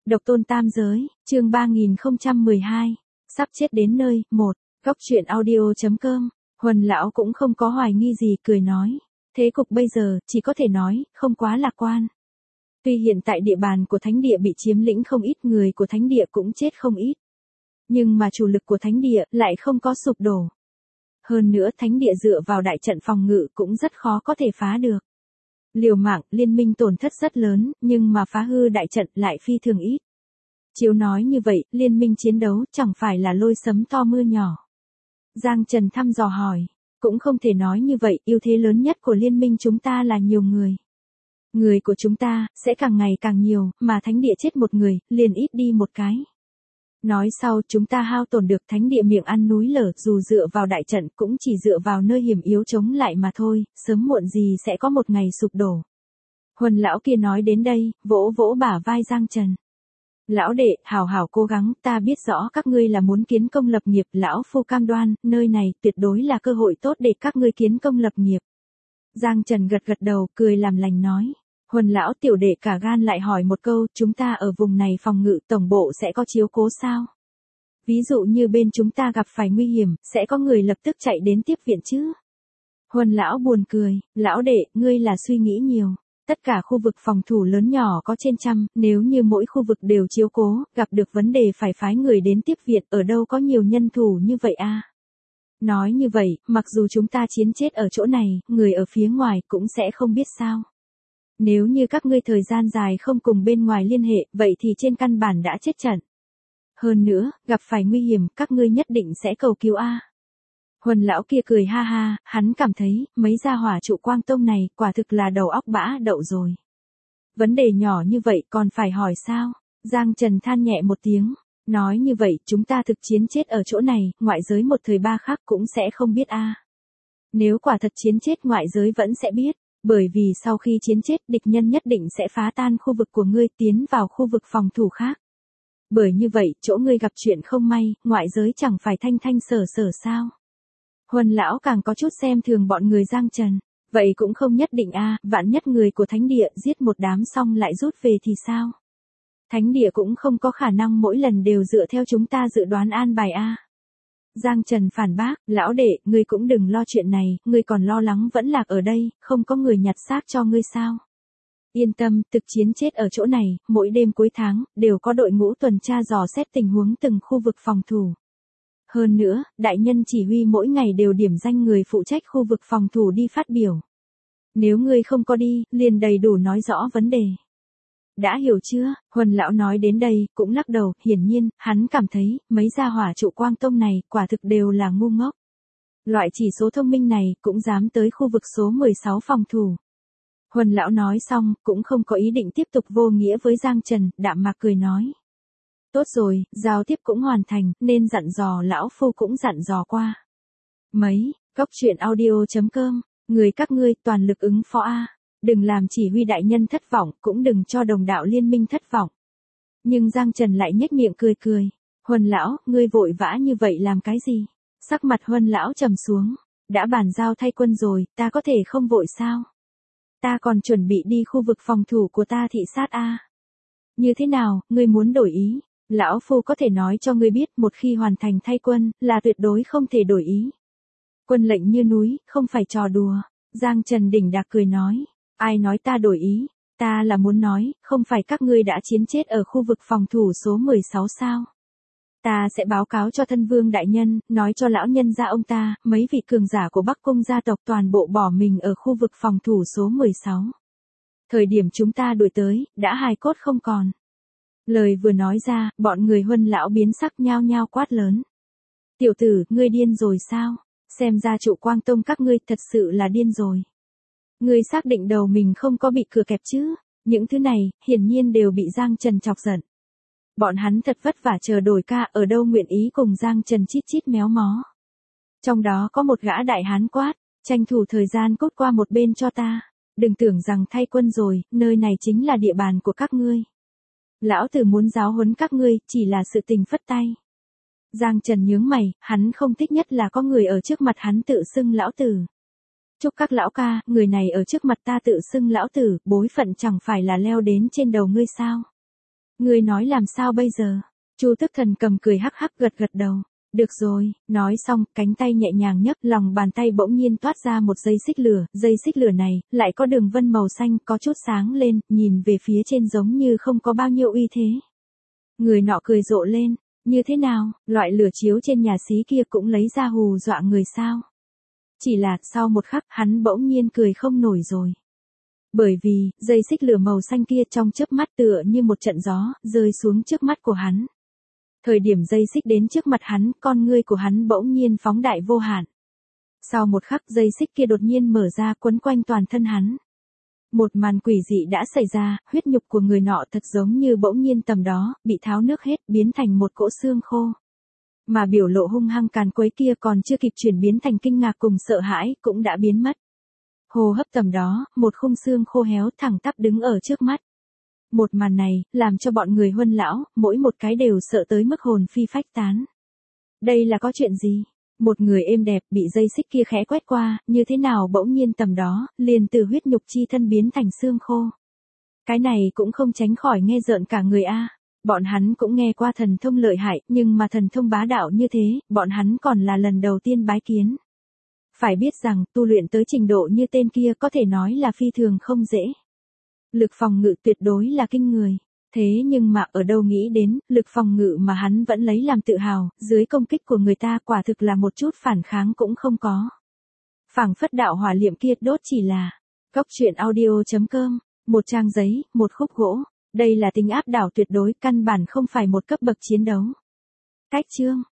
Độc tôn tam giới, chương 3012. Sắp chết đến nơi, 1. Góc truyện audio.com. Huân lão cũng không có hoài nghi gì, cười nói. Thế cục bây giờ, chỉ có thể nói, không quá lạc quan. Tuy hiện tại địa bàn của thánh địa bị chiếm lĩnh không ít, người của thánh địa cũng chết không ít. Nhưng mà chủ lực của thánh địa lại không có sụp đổ. Hơn nữa thánh địa dựa vào đại trận phòng ngự cũng rất khó có thể phá được. Liều mạng, liên minh tổn thất rất lớn, nhưng mà phá hư đại trận lại phi thường ít. Chiếu nói như vậy, liên minh chiến đấu chẳng phải là lôi sấm to mưa nhỏ. Giang Trần thăm dò hỏi, cũng không thể nói như vậy, ưu thế lớn nhất của liên minh chúng ta là nhiều người. Người của chúng ta sẽ càng ngày càng nhiều, mà thánh địa chết một người, liền ít đi một cái. Nói sau chúng ta hao tổn được thánh địa miệng ăn núi lở, dù dựa vào đại trận cũng chỉ dựa vào nơi hiểm yếu chống lại mà thôi, sớm muộn gì sẽ có một ngày sụp đổ. Huân lão kia nói đến đây, vỗ vỗ bả vai Giang Trần. Lão đệ, hảo hảo cố gắng, ta biết rõ các ngươi là muốn kiến công lập nghiệp, lão phu cam đoan, nơi này tuyệt đối là cơ hội tốt để các ngươi kiến công lập nghiệp. Giang Trần gật gật đầu, cười làm lành nói. Huân lão tiểu đệ cả gan lại hỏi một câu, chúng ta ở vùng này phòng ngự tổng bộ sẽ có chiếu cố sao? Ví dụ như bên chúng ta gặp phải nguy hiểm, sẽ có người lập tức chạy đến tiếp viện chứ? Huân lão buồn cười, lão đệ, ngươi là suy nghĩ nhiều. Tất cả khu vực phòng thủ lớn nhỏ có trên trăm, nếu như mỗi khu vực đều chiếu cố, gặp được vấn đề phải phái người đến tiếp viện, ở đâu có nhiều nhân thủ như vậy a? Nói như vậy, mặc dù chúng ta chiến chết ở chỗ này, người ở phía ngoài cũng sẽ không biết sao. Nếu như các ngươi thời gian dài không cùng bên ngoài liên hệ, vậy thì trên căn bản đã chết trận. Hơn nữa, gặp phải nguy hiểm, các ngươi nhất định sẽ cầu cứu a. Huân lão kia cười ha ha, hắn cảm thấy, mấy gia hỏa trụ Quang Tông này, quả thực là đầu óc bã đậu rồi. Vấn đề nhỏ như vậy còn phải hỏi sao? Giang Trần than nhẹ một tiếng, nói như vậy, chúng ta thực chiến chết ở chỗ này, ngoại giới một thời ba khác cũng sẽ không biết a. Nếu quả thật chiến chết ngoại giới vẫn sẽ biết. Bởi vì sau khi chiến chết, địch nhân nhất định sẽ phá tan khu vực của ngươi, tiến vào khu vực phòng thủ khác. Bởi như vậy, chỗ ngươi gặp chuyện không may, ngoại giới chẳng phải thanh thanh sở sở sao. Huân lão càng có chút xem thường bọn người Giang Trần. Vậy cũng không nhất định a, vạn nhất người của thánh địa giết một đám xong lại rút về thì sao? Thánh địa cũng không có khả năng mỗi lần đều dựa theo chúng ta dự đoán an bài a. Giang Trần phản bác, lão đệ, ngươi cũng đừng lo chuyện này, ngươi còn lo lắng vẫn lạc ở đây, không có người nhặt xác cho ngươi sao? Yên tâm, thực chiến chết ở chỗ này, mỗi đêm cuối tháng, đều có đội ngũ tuần tra dò xét tình huống từng khu vực phòng thủ. Hơn nữa, đại nhân chỉ huy mỗi ngày đều điểm danh người phụ trách khu vực phòng thủ đi phát biểu. Nếu ngươi không có đi, liền đầy đủ nói rõ vấn đề. Đã hiểu chưa? Huân lão nói đến đây, cũng lắc đầu, hiển nhiên, hắn cảm thấy, mấy gia hỏa trụ Quang Tông này, quả thực đều là ngu ngốc. Loại chỉ số thông minh này, cũng dám tới khu vực số 16 phòng thủ. Huân lão nói xong, cũng không có ý định tiếp tục vô nghĩa với Giang Trần, đạm mạc cười nói. Tốt rồi, giao tiếp cũng hoàn thành, nên dặn dò lão phu cũng dặn dò qua. Mấy, góc truyện audio.com, người các ngươi toàn lực ứng phó a. Đừng làm chỉ huy đại nhân thất vọng, cũng đừng cho đồng đạo liên minh thất vọng. Nhưng Giang Trần lại nhếch miệng cười cười. Huân lão, ngươi vội vã như vậy làm cái gì? Sắc mặt Huân lão trầm xuống. Đã bàn giao thay quân rồi, ta có thể không vội sao? Ta còn chuẩn bị đi khu vực phòng thủ của ta thị sát a. Như thế nào, ngươi muốn đổi ý? Lão phu có thể nói cho ngươi biết, một khi hoàn thành thay quân, là tuyệt đối không thể đổi ý. Quân lệnh như núi, không phải trò đùa. Giang Trần đỉnh đạc cười nói. Ai nói ta đổi ý, ta là muốn nói, không phải các ngươi đã chiến chết ở khu vực phòng thủ số 16 sao? Ta sẽ báo cáo cho thân vương đại nhân, nói cho lão nhân gia ông ta, mấy vị cường giả của Bắc Cung gia tộc toàn bộ bỏ mình ở khu vực phòng thủ số 16. Thời điểm chúng ta đuổi tới, đã hài cốt không còn. Lời vừa nói ra, bọn người Huân lão biến sắc nhao nhao quát lớn. Tiểu tử, ngươi điên rồi sao? Xem ra trụ Quang Tông các ngươi thật sự là điên rồi. Ngươi xác định đầu mình không có bị cửa kẹp chứ? Những thứ này, hiển nhiên đều bị Giang Trần chọc giận. Bọn hắn thật vất vả chờ đổi ca, ở đâu nguyện ý cùng Giang Trần chít chít méo mó. Trong đó có một gã đại hán quát, tranh thủ thời gian cút qua một bên cho ta. Đừng tưởng rằng thay quân rồi, nơi này chính là địa bàn của các ngươi. Lão tử muốn giáo huấn các ngươi, chỉ là sự tình phất tay. Giang Trần nhướng mày, hắn không thích nhất là có người ở trước mặt hắn tự xưng lão tử. Chúc các lão ca, người này ở trước mặt ta tự xưng lão tử, bối phận chẳng phải là leo đến trên đầu ngươi sao? Ngươi nói làm sao bây giờ? Chu Tức Thần cầm cười hắc hắc gật gật đầu. Được rồi, nói xong, cánh tay nhẹ nhàng nhấc, lòng bàn tay bỗng nhiên toát ra một dây xích lửa này, lại có đường vân màu xanh có chút sáng lên, nhìn về phía trên giống như không có bao nhiêu uy thế. Người nọ cười rộ lên, như thế nào, loại lửa chiếu trên nhà xí kia cũng lấy ra hù dọa người sao? Chỉ là, sau một khắc, hắn bỗng nhiên cười không nổi rồi. Bởi vì, dây xích lửa màu xanh kia trong chớp mắt tựa như một trận gió, rơi xuống trước mắt của hắn. Thời điểm dây xích đến trước mặt hắn, con ngươi của hắn bỗng nhiên phóng đại vô hạn. Sau một khắc dây xích kia đột nhiên mở ra quấn quanh toàn thân hắn. Một màn quỷ dị đã xảy ra, huyết nhục của người nọ thật giống như bỗng nhiên tầm đó, bị tháo nước hết, biến thành một cỗ xương khô. Mà biểu lộ hung hăng càn quấy kia còn chưa kịp chuyển biến thành kinh ngạc cùng sợ hãi, cũng đã biến mất. Hô hấp tầm đó, một khung xương khô héo thẳng tắp đứng ở trước mắt. Một màn này, làm cho bọn người Huân lão, mỗi một cái đều sợ tới mức hồn phi phách tán. Đây là có chuyện gì? Một người êm đẹp bị dây xích kia khẽ quét qua, như thế nào bỗng nhiên tầm đó, liền từ huyết nhục chi thân biến thành xương khô. Cái này cũng không tránh khỏi nghe rợn cả người a. Bọn hắn cũng nghe qua thần thông lợi hại, nhưng mà thần thông bá đạo như thế, bọn hắn còn là lần đầu tiên bái kiến. Phải biết rằng, tu luyện tới trình độ như tên kia có thể nói là phi thường không dễ. Lực phòng ngự tuyệt đối là kinh người. Thế nhưng mà ở đâu nghĩ đến, lực phòng ngự mà hắn vẫn lấy làm tự hào, dưới công kích của người ta quả thực là một chút phản kháng cũng không có. Phảng phất đạo hỏa liệm kia đốt chỉ là Cốc truyện audio.com, một trang giấy, một khúc gỗ. Đây là tính áp đảo tuyệt đối, căn bản không phải một cấp bậc chiến đấu. Cách chương